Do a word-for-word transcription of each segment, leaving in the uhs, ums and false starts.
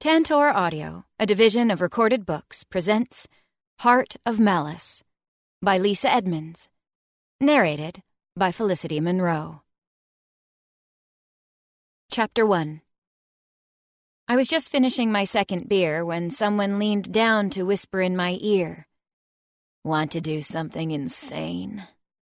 Tantor Audio, a division of Recorded Books, presents Heart of Malice by Lisa Edmonds, narrated by Felicity Monroe. Chapter one. I was just finishing my second beer when someone leaned down to whisper in my ear, "Want to do something insane?"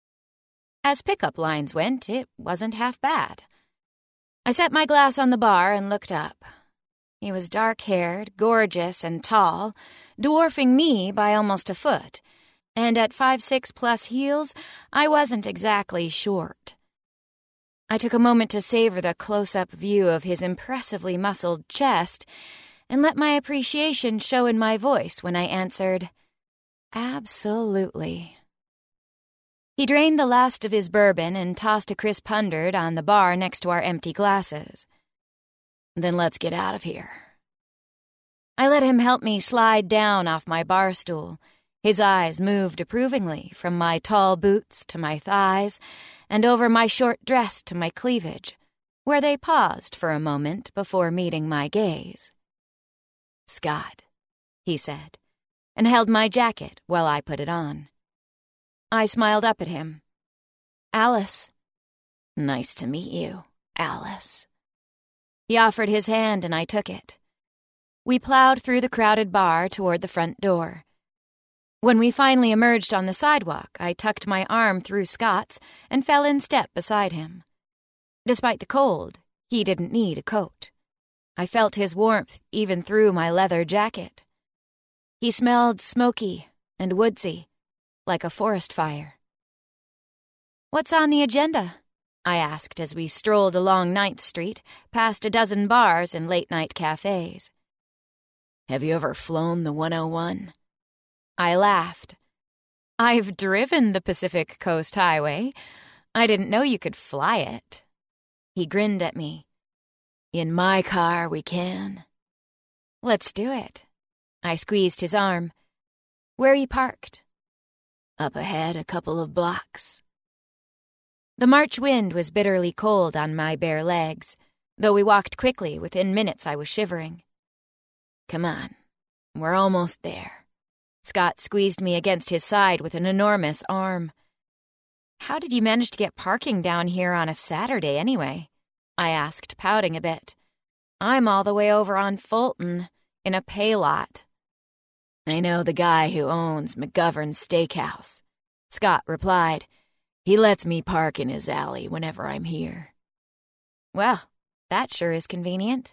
As pickup lines went, it wasn't half bad. I set my glass on the bar and looked up. He was dark-haired, gorgeous, and tall, dwarfing me by almost a foot, and at five six plus heels, I wasn't exactly short. I took a moment to savor the close-up view of his impressively muscled chest and let my appreciation show in my voice when I answered, "Absolutely." He drained the last of his bourbon and tossed a crisp hundred on the bar next to our empty glasses. "Then let's get out of here." I let him help me slide down off my bar stool. His eyes moved approvingly from my tall boots to my thighs and over my short dress to my cleavage, where they paused for a moment before meeting my gaze. "Scott," he said, and held my jacket while I put it on. I smiled up at him. "Alice." "Nice to meet you, Alice." He offered his hand and I took it. We plowed through the crowded bar toward the front door. When we finally emerged on the sidewalk, I tucked my arm through Scott's and fell in step beside him. Despite the cold, he didn't need a coat. I felt his warmth even through my leather jacket. He smelled smoky and woodsy, like a forest fire. "What's on the agenda?" I asked as we strolled along Ninth Street, past a dozen bars and late-night cafes. "Have you ever flown the one oh one? I laughed. "I've driven the Pacific Coast Highway. I didn't know you could fly it." He grinned at me. "In my car, we can." "Let's do it." I squeezed his arm. "Where are you parked?" "Up ahead a couple of blocks." The March wind was bitterly cold on my bare legs. Though we walked quickly, within minutes I was shivering. "Come on, we're almost there." Scott squeezed me against his side with an enormous arm. "How did you manage to get parking down here on a Saturday anyway?" I asked, pouting a bit. "I'm all the way over on Fulton, in a pay lot." "I know the guy who owns McGovern's Steakhouse," Scott replied. "He lets me park in his alley whenever I'm here." "Well, that sure is convenient."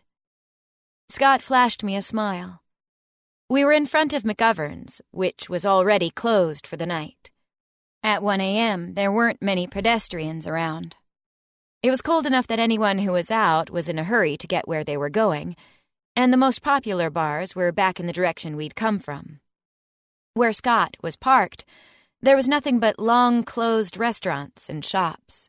Scott flashed me a smile. We were in front of McGovern's, which was already closed for the night. At one a.m., there weren't many pedestrians around. It was cold enough that anyone who was out was in a hurry to get where they were going, and the most popular bars were back in the direction we'd come from. Where Scott was parked, there was nothing but long closed restaurants and shops.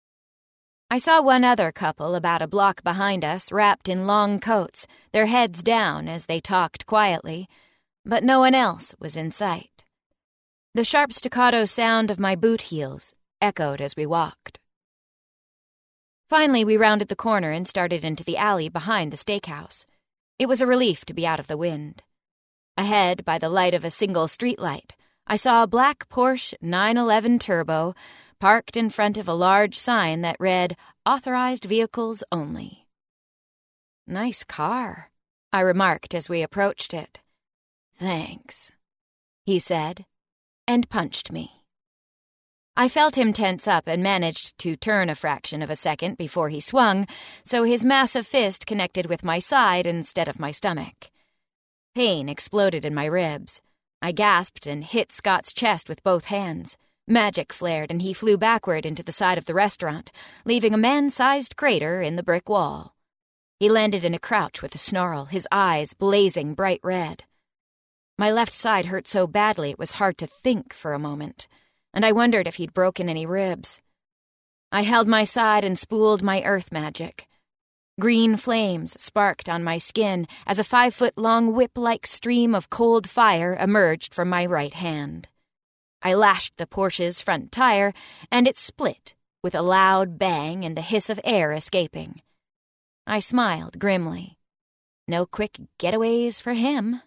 I saw one other couple about a block behind us, wrapped in long coats, their heads down as they talked quietly, but no one else was in sight. The sharp staccato sound of my boot heels echoed as we walked. Finally, we rounded the corner and started into the alley behind the steakhouse. It was a relief to be out of the wind. Ahead, by the light of a single streetlight, I saw a black Porsche nine eleven Turbo parked in front of a large sign that read, "Authorized Vehicles Only." "Nice car," I remarked as we approached it. "Thanks," he said, and punched me. I felt him tense up and managed to turn a fraction of a second before he swung, so his massive fist connected with my side instead of my stomach. Pain exploded in my ribs. I gasped and hit Scott's chest with both hands. Magic flared and he flew backward into the side of the restaurant, leaving a man-sized crater in the brick wall. He landed in a crouch with a snarl, his eyes blazing bright red. My left side hurt so badly it was hard to think for a moment, and I wondered if he'd broken any ribs. I held my side and spooled my earth magic. Green flames sparked on my skin as a five-foot-long whip-like stream of cold fire emerged from my right hand. I lashed the Porsche's front tire, and it split, with a loud bang and the hiss of air escaping. I smiled grimly. No quick getaways for him.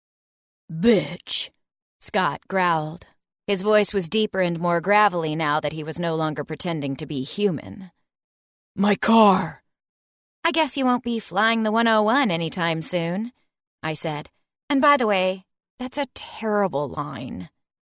"Bitch," Scott growled. His voice was deeper and more gravelly now that he was no longer pretending to be human. "My car." "I guess you won't be flying the one oh one anytime soon," I said. "And by the way, that's a terrible line."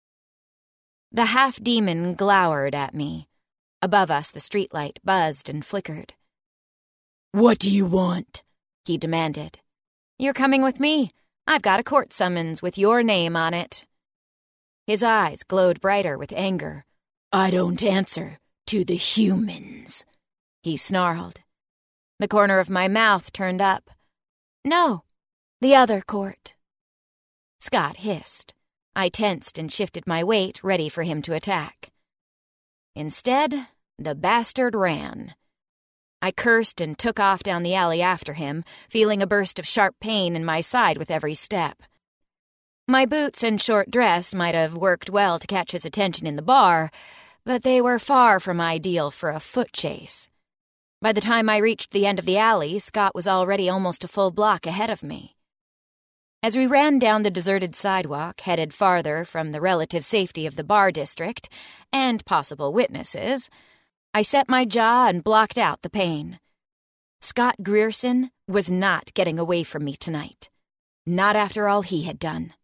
The half-demon glowered at me. Above us, the streetlight buzzed and flickered. "What do you want?" he demanded. "You're coming with me. I've got a court summons with your name on it." His eyes glowed brighter with anger. "I don't answer to the humans," he snarled. The corner of my mouth turned up. "No, the other court." Scott hissed. I tensed and shifted my weight, ready for him to attack. Instead, the bastard ran. I cursed and took off down the alley after him, feeling a burst of sharp pain in my side with every step. My boots and short dress might have worked well to catch his attention in the bar, but they were far from ideal for a foot chase. By the time I reached the end of the alley, Scott was already almost a full block ahead of me. As we ran down the deserted sidewalk, headed farther from the relative safety of the bar district and possible witnesses, I set my jaw and blocked out the pain. Scott Grierson was not getting away from me tonight. Not after all he had done.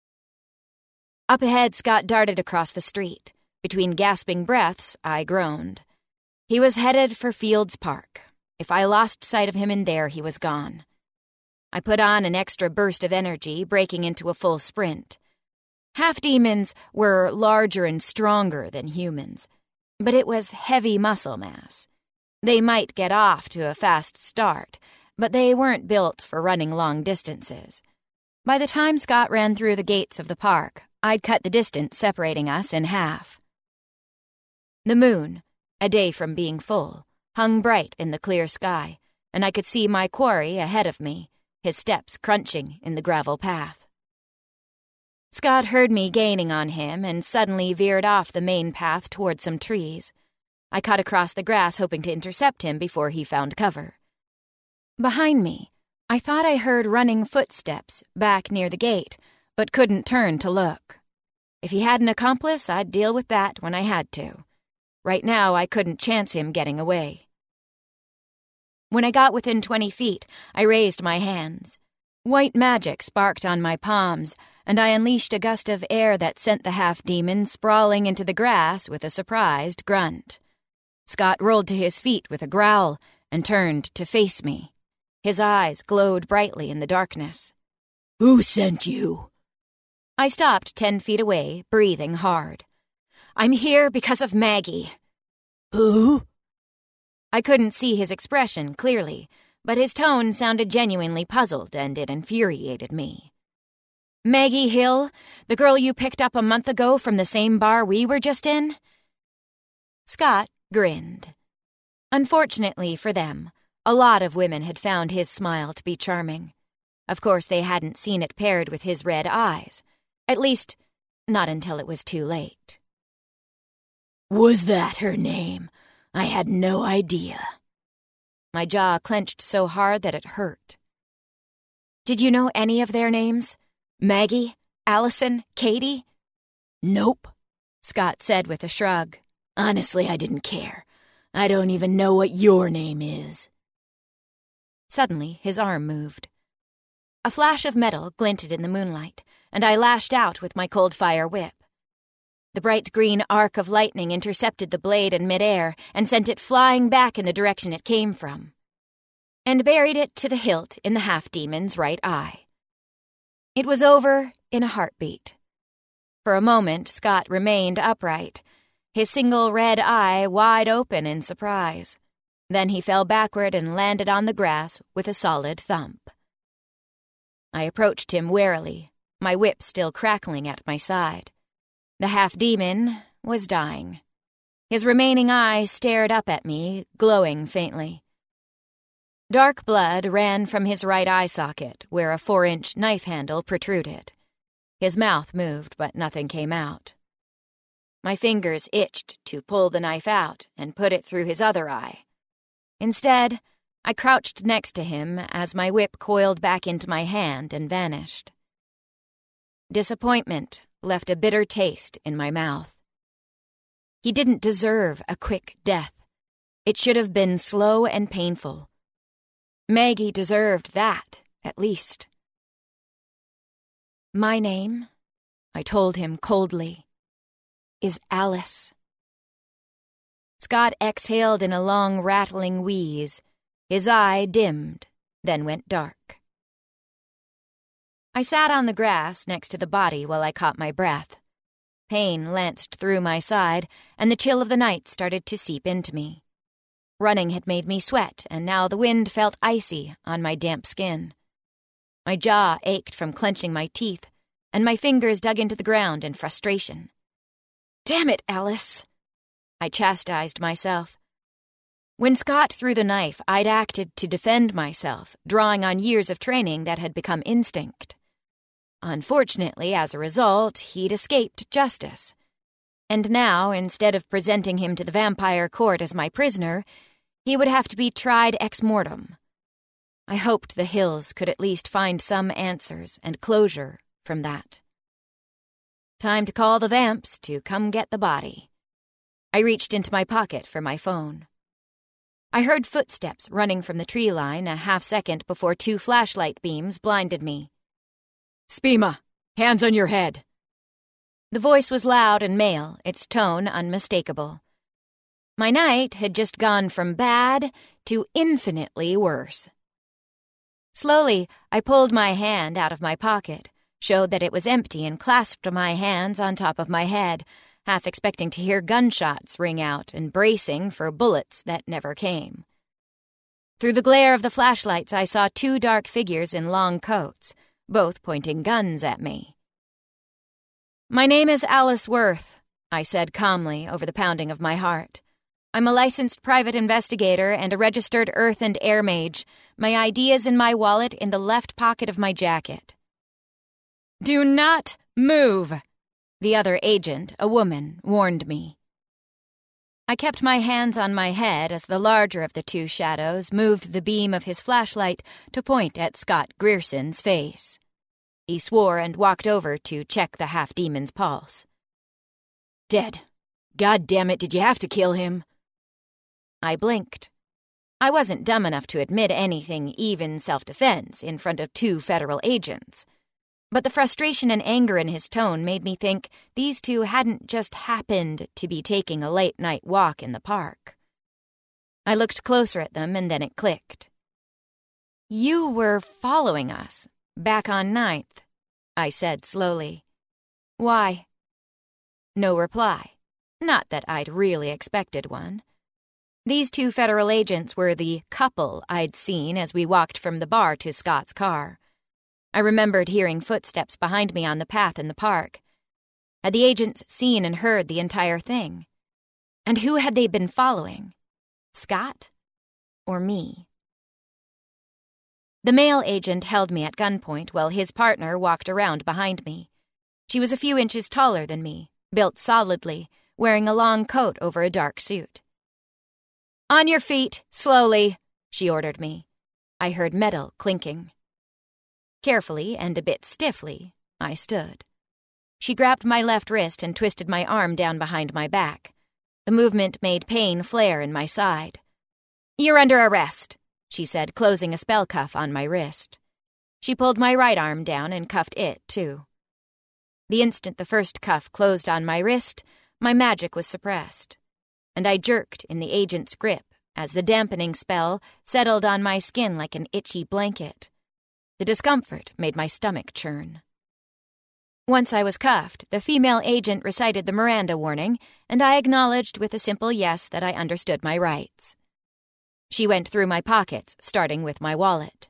Up ahead, Scott darted across the street. Between gasping breaths, I groaned. He was headed for Fields Park. If I lost sight of him in there, he was gone. I put on an extra burst of energy, breaking into a full sprint. Half-demons were larger and stronger than humans, but it was heavy muscle mass. They might get off to a fast start, but they weren't built for running long distances. By the time Scott ran through the gates of the park, I'd cut the distance separating us in half. The moon, a day from being full, hung bright in the clear sky, and I could see my quarry ahead of me, his steps crunching in the gravel path. Scott heard me gaining on him and suddenly veered off the main path toward some trees. I cut across the grass hoping to intercept him before he found cover. Behind me, I thought I heard running footsteps back near the gate, but couldn't turn to look. If he had an accomplice, I'd deal with that when I had to. Right now, I couldn't chance him getting away. When I got within twenty feet, I raised my hands. White magic sparked on my palms, and I unleashed a gust of air that sent the half-demon sprawling into the grass with a surprised grunt. Scott rolled to his feet with a growl and turned to face me. His eyes glowed brightly in the darkness. "Who sent you?" I stopped ten feet away, breathing hard. "I'm here because of Maggie." "Who?" I couldn't see his expression clearly, but his tone sounded genuinely puzzled, and it infuriated me. "Maggie Hill, the girl you picked up a month ago from the same bar we were just in?" Scott grinned. Unfortunately for them, a lot of women had found his smile to be charming. Of course, they hadn't seen it paired with his red eyes. At least, not until it was too late. "Was that her name? I had no idea." My jaw clenched so hard that it hurt. "Did you know any of their names? Maggie? Allison? Katie?" "Nope," Scott said with a shrug. "Honestly, I didn't care. I don't even know what your name is." Suddenly, his arm moved. A flash of metal glinted in the moonlight, and I lashed out with my cold fire whip. The bright green arc of lightning intercepted the blade in midair and sent it flying back in the direction it came from, and buried it to the hilt in the half-demon's right eye. It was over in a heartbeat. For a moment, Scott remained upright, his single red eye wide open in surprise. Then he fell backward and landed on the grass with a solid thump. I approached him warily, my whip still crackling at my side. The half-demon was dying. His remaining eye stared up at me, glowing faintly. Dark blood ran from his right eye socket, where a four-inch knife handle protruded. His mouth moved, but nothing came out. My fingers itched to pull the knife out and put it through his other eye. Instead, I crouched next to him as my whip coiled back into my hand and vanished. Disappointment left a bitter taste in my mouth. He didn't deserve a quick death. It should have been slow and painful. Maggie deserved that, at least. My name, I told him coldly, is Alice. Scott exhaled in a long, rattling wheeze. His eye dimmed, then went dark. I sat on the grass next to the body while I caught my breath. Pain lanced through my side, and the chill of the night started to seep into me. Running had made me sweat, and now the wind felt icy on my damp skin. My jaw ached from clenching my teeth, and my fingers dug into the ground in frustration. Damn it, Alice! I chastised myself. When Scott threw the knife, I'd acted to defend myself, drawing on years of training that had become instinct. Unfortunately, as a result, he'd escaped justice. And now, instead of presenting him to the vampire court as my prisoner, he would have to be tried ex mortem. I hoped the Hills could at least find some answers and closure from that. Time to call the vamps to come get the body. I reached into my pocket for my phone. I heard footsteps running from the tree line a half second before two flashlight beams blinded me. Spima, hands on your head. The voice was loud and male, its tone unmistakable. My night had just gone from bad to infinitely worse. Slowly, I pulled my hand out of my pocket, showed that it was empty, and clasped my hands on top of my head, half expecting to hear gunshots ring out and bracing for bullets that never came. Through the glare of the flashlights, I saw two dark figures in long coats, both pointing guns at me. My name is Alice Worth, I said calmly over the pounding of my heart. I'm a licensed private investigator and a registered earth and air mage. My I D is in my wallet in the left pocket of my jacket. Do not move, the other agent, a woman, warned me. I kept my hands on my head as the larger of the two shadows moved the beam of his flashlight to point at Scott Grierson's face. He swore and walked over to check the half-demon's pulse. Dead. God damn it, did you have to kill him? I blinked. I wasn't dumb enough to admit anything, even self-defense, in front of two federal agents. But the frustration and anger in his tone made me think these two hadn't just happened to be taking a late-night walk in the park. I looked closer at them, and then it clicked. You were following us, back on Ninth, I said slowly. Why? No reply. Not that I'd really expected one. These two federal agents were the couple I'd seen as we walked from the bar to Scott's car. I remembered hearing footsteps behind me on the path in the park. Had the agents seen and heard the entire thing? And who had they been following? Scott? Or me? The male agent held me at gunpoint while his partner walked around behind me. She was a few inches taller than me, built solidly, wearing a long coat over a dark suit. On your feet, slowly, she ordered me. I heard metal clinking. Carefully and a bit stiffly, I stood. She grabbed my left wrist and twisted my arm down behind my back. The movement made pain flare in my side. You're under arrest, she said, closing a spell cuff on my wrist. She pulled my right arm down and cuffed it, too. The instant the first cuff closed on my wrist, my magic was suppressed, and I jerked in the agent's grip as the dampening spell settled on my skin like an itchy blanket. The discomfort made my stomach churn. Once I was cuffed, the female agent recited the Miranda warning, and I acknowledged with a simple yes that I understood my rights. She went through my pockets, starting with my wallet.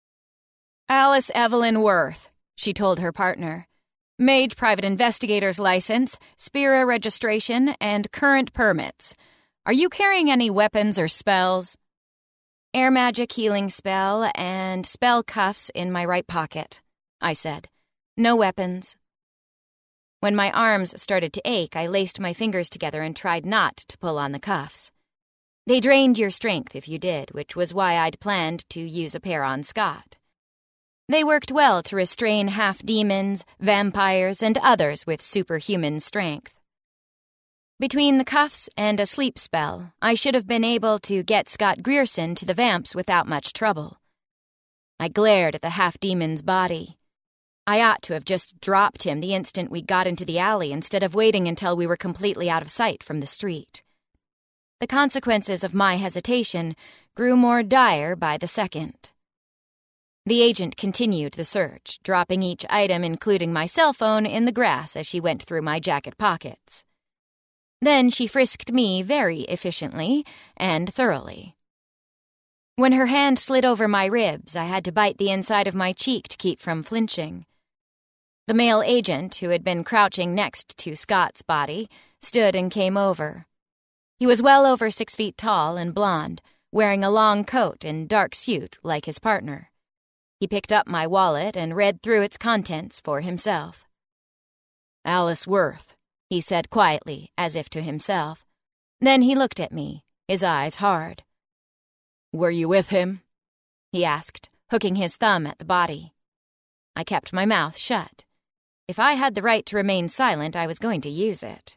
Alice Evelyn Worth, she told her partner. Mage private investigator's license, Spira registration, and current permits. Are you carrying any weapons or spells? Air magic healing spell and spell cuffs in my right pocket, I said. No weapons. When my arms started to ache, I laced my fingers together and tried not to pull on the cuffs. They drained your strength if you did, which was why I'd planned to use a pair on Scott. They worked well to restrain half-demons, vampires, and others with superhuman strength. Between the cuffs and a sleep spell, I should have been able to get Scott Grierson to the vamps without much trouble. I glared at the half-demon's body. I ought to have just dropped him the instant we got into the alley instead of waiting until we were completely out of sight from the street. The consequences of my hesitation grew more dire by the second. The agent continued the search, dropping each item, including my cell phone, in the grass as she went through my jacket pockets. Then she frisked me very efficiently and thoroughly. When her hand slid over my ribs, I had to bite the inside of my cheek to keep from flinching. The male agent, who had been crouching next to Scott's body, stood and came over. He was well over six feet tall and blond, wearing a long coat and dark suit like his partner. He picked up my wallet and read through its contents for himself. "Alice Worth," he said quietly, as if to himself. Then he looked at me, his eyes hard. "Were you with him?" he asked, hooking his thumb at the body. I kept my mouth shut. If I had the right to remain silent, I was going to use it.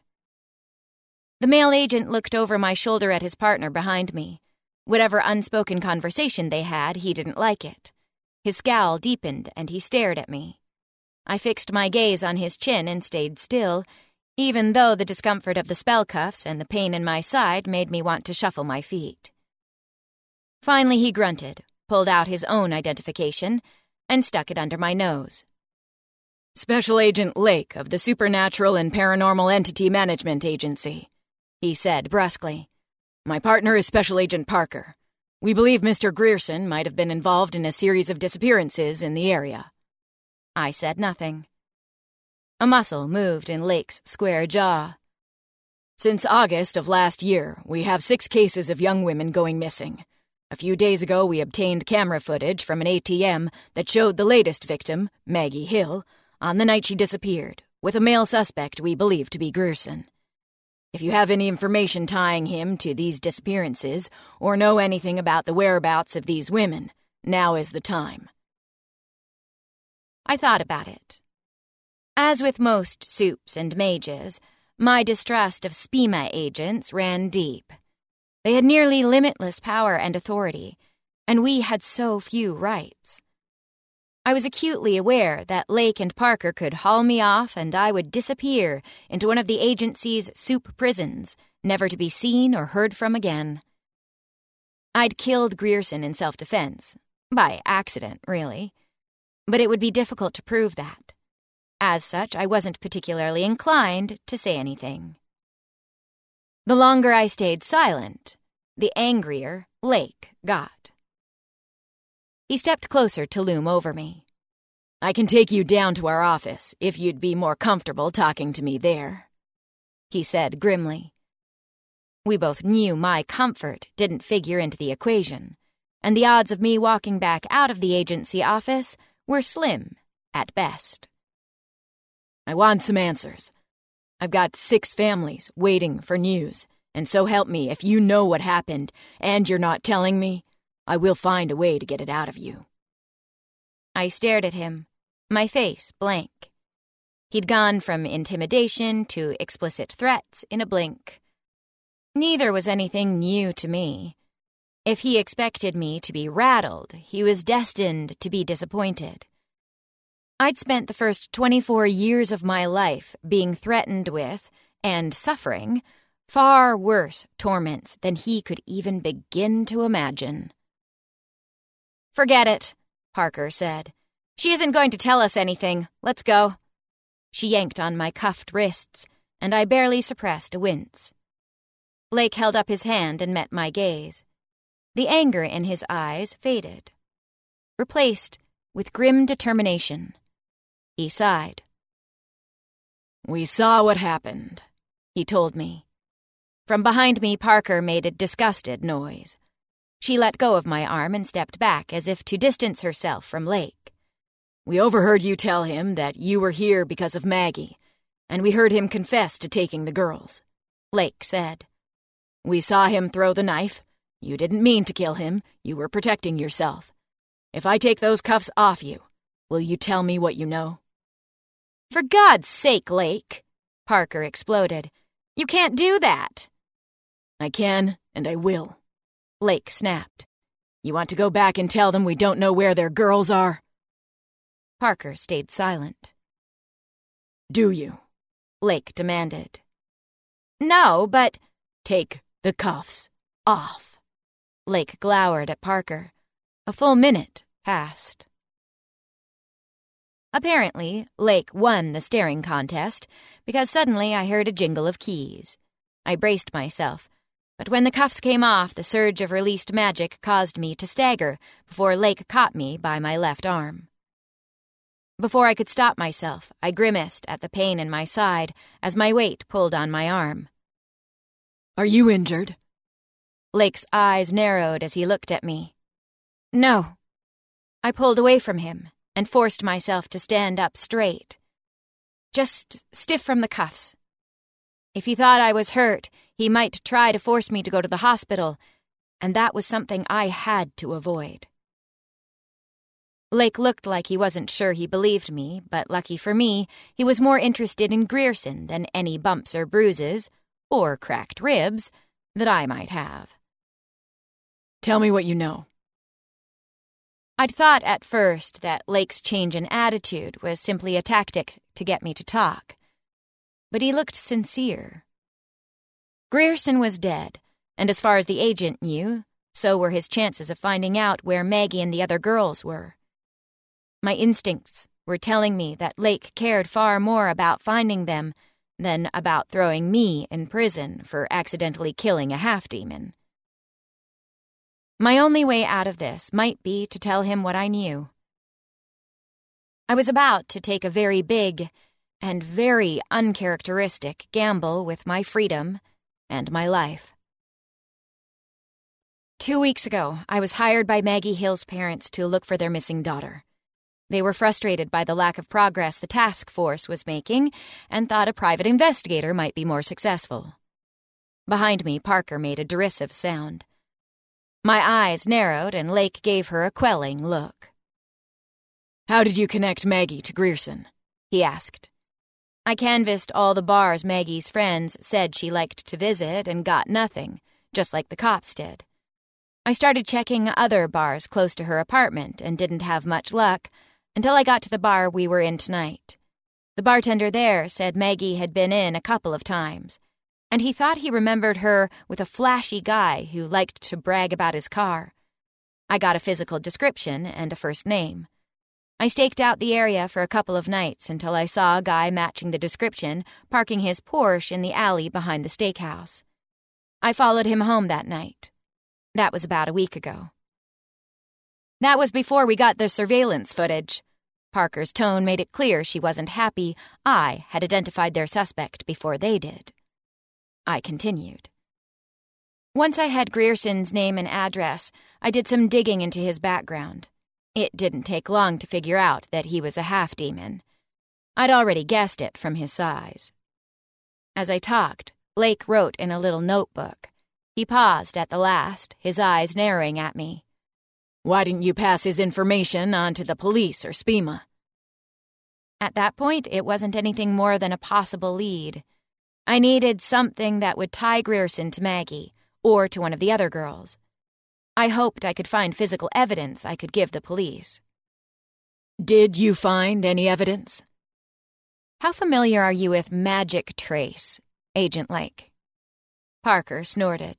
The male agent looked over my shoulder at his partner behind me. Whatever unspoken conversation they had, he didn't like it. His scowl deepened, and he stared at me. I fixed my gaze on his chin and stayed still, even though the discomfort of the spell cuffs and the pain in my side made me want to shuffle my feet. Finally he grunted, pulled out his own identification, and stuck it under my nose. "Special Agent Lake of the Supernatural and Paranormal Entity Management Agency," he said brusquely. "My partner is Special Agent Parker. We believe Mister Grierson might have been involved in a series of disappearances in the area." I said nothing. A muscle moved in Lake's square jaw. "Since August of last year, we have six cases of young women going missing. A few days ago, we obtained camera footage from an A T M that showed the latest victim, Maggie Hill, on the night she disappeared, with a male suspect we believe to be Grierson. If you have any information tying him to these disappearances, or know anything about the whereabouts of these women, now is the time." I thought about it. As with most supes and mages, my distrust of S P I M A agents ran deep. They had nearly limitless power and authority, and we had so few rights. I was acutely aware that Lake and Parker could haul me off and I would disappear into one of the agency's soup prisons, never to be seen or heard from again. I'd killed Grierson in self-defense, by accident, really, but it would be difficult to prove that. As such, I wasn't particularly inclined to say anything. The longer I stayed silent, the angrier Lake got. He stepped closer to loom over me. "I can take you down to our office, if you'd be more comfortable talking to me there," he said grimly. We both knew my comfort didn't figure into the equation, and the odds of me walking back out of the agency office were slim, at best. "I want some answers. I've got six families waiting for news, and so help me if you know what happened and you're not telling me, I will find a way to get it out of you." I stared at him, my face blank. He'd gone from intimidation to explicit threats in a blink. Neither was anything new to me. If he expected me to be rattled, he was destined to be disappointed. I'd spent the first twenty-four years of my life being threatened with, and suffering, far worse torments than he could even begin to imagine. "Forget it," Parker said. "She isn't going to tell us anything. Let's go." She yanked on my cuffed wrists, and I barely suppressed a wince. Lake held up his hand and met my gaze. The anger in his eyes faded, replaced with grim determination. He sighed. "We saw what happened," he told me. From behind me, Parker made a disgusted noise. She let go of my arm and stepped back as if to distance herself from Lake. "We overheard you tell him that you were here because of Maggie, and we heard him confess to taking the girls," Lake said. We saw him throw the knife. You didn't mean to kill him. You were protecting yourself. If I take those cuffs off you, will you tell me what you know?" "For God's sake, Lake," Parker exploded. "You can't do that." "I can, and I will," Lake snapped. "You want to go back and tell them we don't know where their girls are?" Parker stayed silent. "Do you?" Lake demanded. "No, but—" "Take the cuffs off." Lake glowered at Parker. A full minute passed. Apparently, Lake won the staring contest, because suddenly I heard a jingle of keys. I braced myself, but when the cuffs came off, the surge of released magic caused me to stagger before Lake caught me by my left arm. Before I could stop myself, I grimaced at the pain in my side as my weight pulled on my arm. "Are you injured?" Lake's eyes narrowed as he looked at me. "No." I pulled away from him and forced myself to stand up straight. "Just stiff from the cuffs. If he thought I was hurt, he might try to force me to go to the hospital, and that was something I had to avoid." Lake looked like he wasn't sure he believed me, but lucky for me, he was more interested in Grierson than any bumps or bruises, or cracked ribs, that I might have. "Tell me what you know." I'd thought at first that Lake's change in attitude was simply a tactic to get me to talk. But he looked sincere. Grierson was dead, and as far as the agent knew, so were his chances of finding out where Maggie and the other girls were. My instincts were telling me that Lake cared far more about finding them than about throwing me in prison for accidentally killing a half-demon. My only way out of this might be to tell him what I knew. I was about to take a very big and very uncharacteristic gamble with my freedom and my life. Two weeks ago, I was hired by Maggie Hill's parents to look for their missing daughter. They were frustrated by the lack of progress the task force was making and thought a private investigator might be more successful. Behind me, Parker made a derisive sound. My eyes narrowed and Lake gave her a quelling look. "How did you connect Maggie to Grierson?" he asked. I canvassed all the bars Maggie's friends said she liked to visit and got nothing, just like the cops did. I started checking other bars close to her apartment and didn't have much luck until I got to the bar we were in tonight. The bartender there said Maggie had been in a couple of times, and he thought he remembered her with a flashy guy who liked to brag about his car. I got a physical description and a first name. I staked out the area for a couple of nights until I saw a guy matching the description parking his Porsche in the alley behind the steakhouse. I followed him home that night. That was about a week ago. That was before we got the surveillance footage. Parker's tone made it clear she wasn't happy I had identified their suspect before they did. I continued. Once I had Grierson's name and address, I did some digging into his background. It didn't take long to figure out that he was a half-demon. I'd already guessed it from his size. As I talked, Lake wrote in a little notebook. He paused at the last, his eyes narrowing at me. "Why didn't you pass his information on to the police or S P M A?" At that point, it wasn't anything more than a possible lead. I needed something that would tie Grierson to Maggie, or to one of the other girls. I hoped I could find physical evidence I could give the police. "Did you find any evidence?" "How familiar are you with Magic Trace, Agent Lake?" Parker snorted.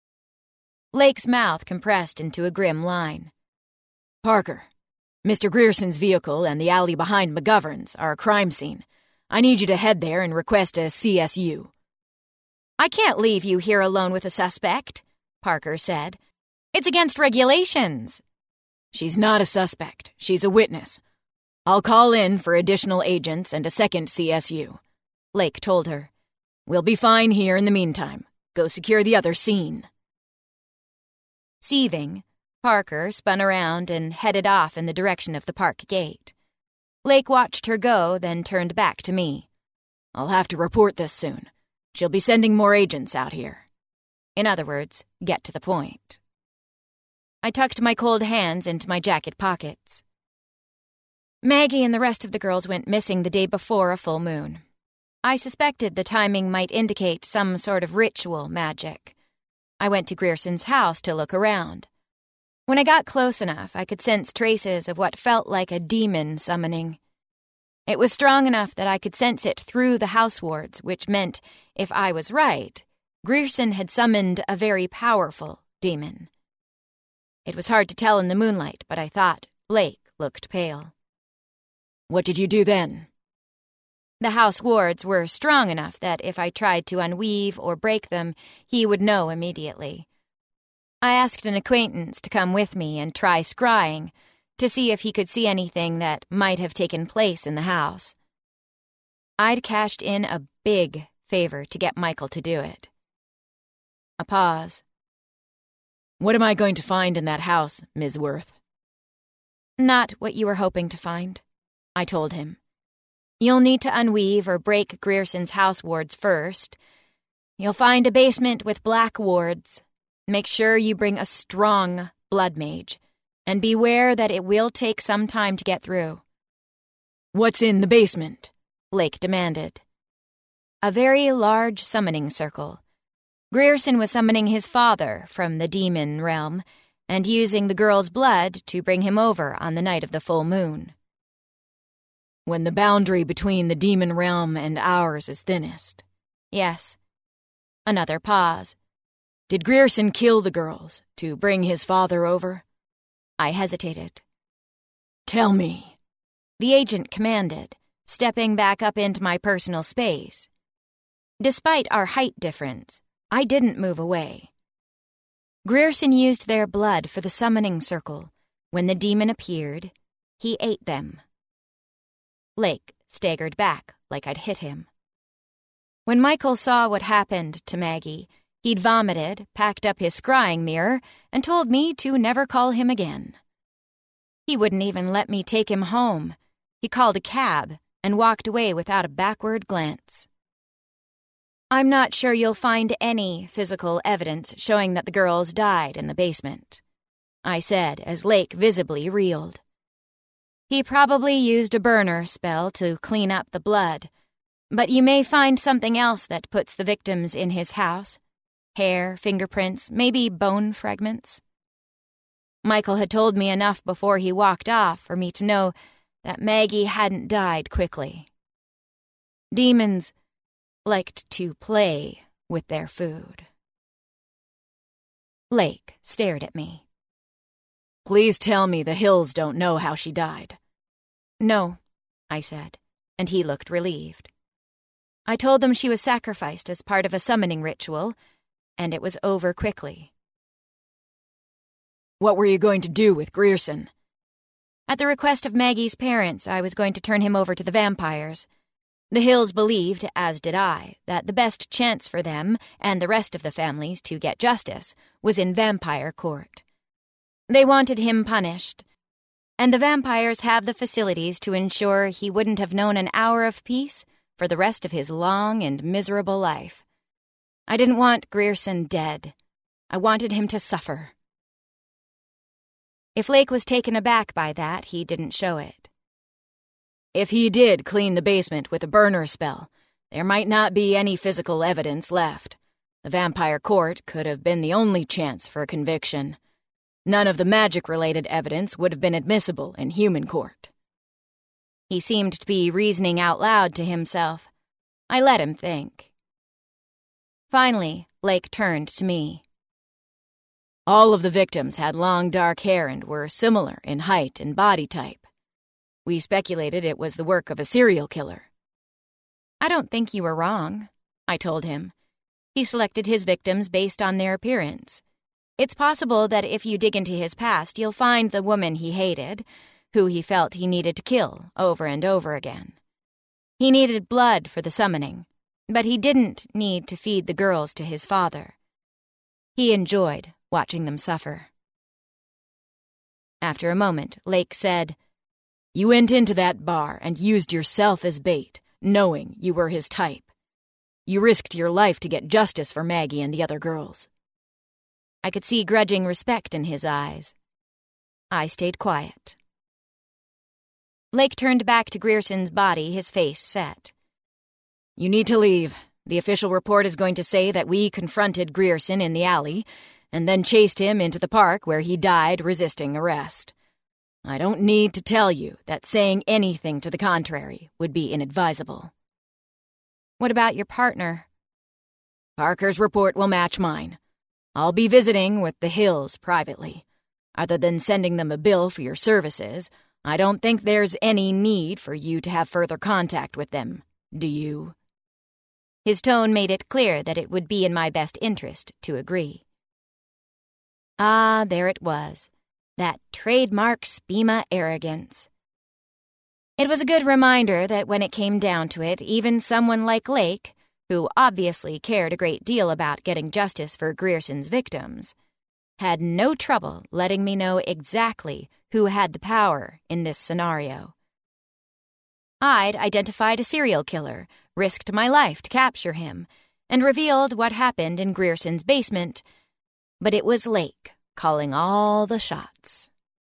Lake's mouth compressed into a grim line. "Parker, Mister Grierson's vehicle and the alley behind McGovern's are a crime scene. I need you to head there and request a C S U." "I can't leave you here alone with a suspect," Parker said. "It's against regulations." "She's not a suspect. She's a witness. I'll call in for additional agents and a second C S U," Lake told her. "We'll be fine here in the meantime. Go secure the other scene." Seething, Parker spun around and headed off in the direction of the park gate. Lake watched her go, then turned back to me. "I'll have to report this soon. She'll be sending more agents out here." In other words, get to the point. I tucked my cold hands into my jacket pockets. Maggie and the rest of the girls went missing the day before a full moon. I suspected the timing might indicate some sort of ritual magic. I went to Grierson's house to look around. When I got close enough, I could sense traces of what felt like a demon summoning. It was strong enough that I could sense it through the house wards, which meant, if I was right, Grierson had summoned a very powerful demon. It was hard to tell in the moonlight, but I thought Lake looked pale. What did you do then? The house wards were strong enough that if I tried to unweave or break them, he would know immediately. I asked an acquaintance to come with me and try scrying, to see if he could see anything that might have taken place in the house. I'd cashed in a big favor to get Michael to do it. A pause. What am I going to find in that house, Miz Worth? Not what you were hoping to find, I told him. You'll need to unweave or break Grierson's house wards first. You'll find a basement with black wards. Make sure you bring a strong blood mage, and beware that it will take some time to get through. What's in the basement? Lake demanded. A very large summoning circle. Grierson was summoning his father from the demon realm and using the girl's blood to bring him over on the night of the full moon. When the boundary between the demon realm and ours is thinnest. Yes. Another pause. Did Grierson kill the girls to bring his father over? I hesitated. Tell me. The agent commanded, stepping back up into my personal space. Despite our height difference, I didn't move away. Grierson used their blood for the summoning circle. When the demon appeared, he ate them. Lake staggered back like I'd hit him. When Michael saw what happened to Maggie, he'd vomited, packed up his scrying mirror, and told me to never call him again. He wouldn't even let me take him home. He called a cab and walked away without a backward glance. I'm not sure you'll find any physical evidence showing that the girls died in the basement, I said as Lake visibly reeled. He probably used a burner spell to clean up the blood, but you may find something else that puts the victims in his house. Hair, fingerprints, maybe bone fragments. Michael had told me enough before he walked off for me to know that Maggie hadn't died quickly. Demons liked to play with their food. Lake stared at me. Please tell me the Hills don't know how she died. No, I said, and he looked relieved. I told them she was sacrificed as part of a summoning ritual, and it was over quickly. What were you going to do with Grierson? At the request of Maggie's parents, I was going to turn him over to the vampires. The Hills believed, as did I, that the best chance for them and the rest of the families to get justice was in vampire court. They wanted him punished, and the vampires have the facilities to ensure he wouldn't have known an hour of peace for the rest of his long and miserable life. I didn't want Grierson dead. I wanted him to suffer. If Lake was taken aback by that, he didn't show it. If he did clean the basement with a burner spell, there might not be any physical evidence left. The vampire court could have been the only chance for a conviction. None of the magic-related evidence would have been admissible in human court. He seemed to be reasoning out loud to himself. I let him think. Finally, Lake turned to me. All of the victims had long dark hair and were similar in height and body type. We speculated it was the work of a serial killer. I don't think you were wrong, I told him. He selected his victims based on their appearance. It's possible that if you dig into his past, you'll find the woman he hated, who he felt he needed to kill over and over again. He needed blood for the summoning, but he didn't need to feed the girls to his father. He enjoyed watching them suffer. After a moment, Lake said, You went into that bar and used yourself as bait, knowing you were his type. You risked your life to get justice for Maggie and the other girls. I could see grudging respect in his eyes. I stayed quiet. Lake turned back to Grierson's body, his face set. You need to leave. The official report is going to say that we confronted Grierson in the alley and then chased him into the park where he died resisting arrest. I don't need to tell you that saying anything to the contrary would be inadvisable. What about your partner? Parker's report will match mine. I'll be visiting with the Hills privately. Other than sending them a bill for your services, I don't think there's any need for you to have further contact with them, do you? His tone made it clear that it would be in my best interest to agree. Ah, there it was. That trademark Spima arrogance. It was a good reminder that when it came down to it, even someone like Lake, who obviously cared a great deal about getting justice for Grierson's victims, had no trouble letting me know exactly who had the power in this scenario. I'd identified a serial killer, risked my life to capture him, and revealed what happened in Grierson's basement, but it was Lake calling all the shots.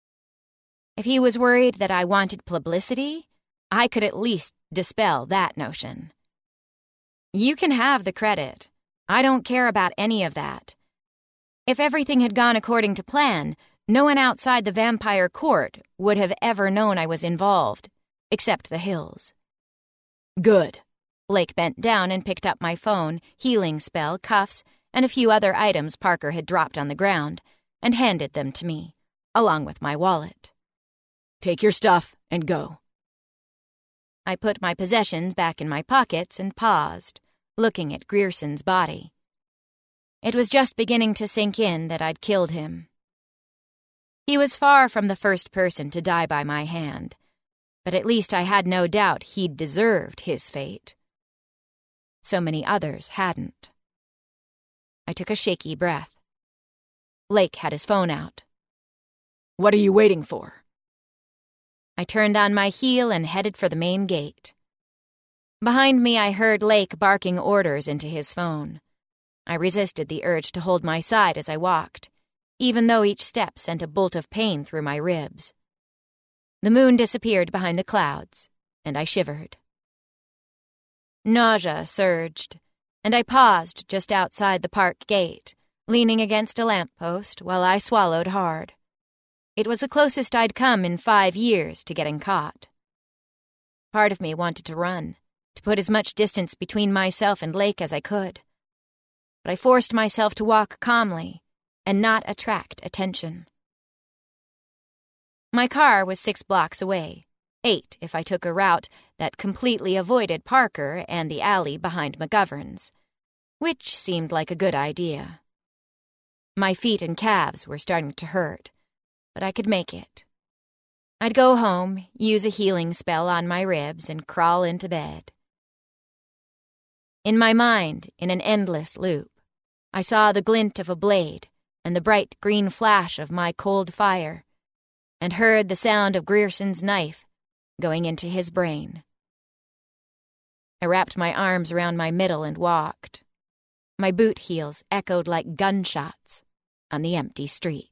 If he was worried that I wanted publicity, I could at least dispel that notion. You can have the credit. I don't care about any of that. If everything had gone according to plan, no one outside the vampire court would have ever known I was involved, except the Hills. Good. Lake bent down and picked up my phone, healing spell, cuffs, and a few other items Parker had dropped on the ground, and handed them to me, along with my wallet. Take your stuff and go. I put my possessions back in my pockets and paused, looking at Grierson's body. It was just beginning to sink in that I'd killed him. He was far from the first person to die by my hand, but at least I had no doubt he'd deserved his fate. So many others hadn't. I took a shaky breath. Lake had his phone out. What are you waiting for? I turned on my heel and headed for the main gate. Behind me, I heard Lake barking orders into his phone. I resisted the urge to hold my side as I walked, even though each step sent a bolt of pain through my ribs. The moon disappeared behind the clouds, and I shivered. Nausea surged, and I paused just outside the park gate, leaning against a lamppost while I swallowed hard. It was the closest I'd come in five years to getting caught. Part of me wanted to run, to put as much distance between myself and Lake as I could. But I forced myself to walk calmly and not attract attention. My car was six blocks away, eight if I took a route that completely avoided Parker and the alley behind McGovern's, which seemed like a good idea. My feet and calves were starting to hurt, but I could make it. I'd go home, use a healing spell on my ribs, and crawl into bed. In my mind, in an endless loop, I saw the glint of a blade and the bright green flash of my cold fire, and heard the sound of Grierson's knife going into his brain. I wrapped my arms around my middle and walked. My boot heels echoed like gunshots on the empty street.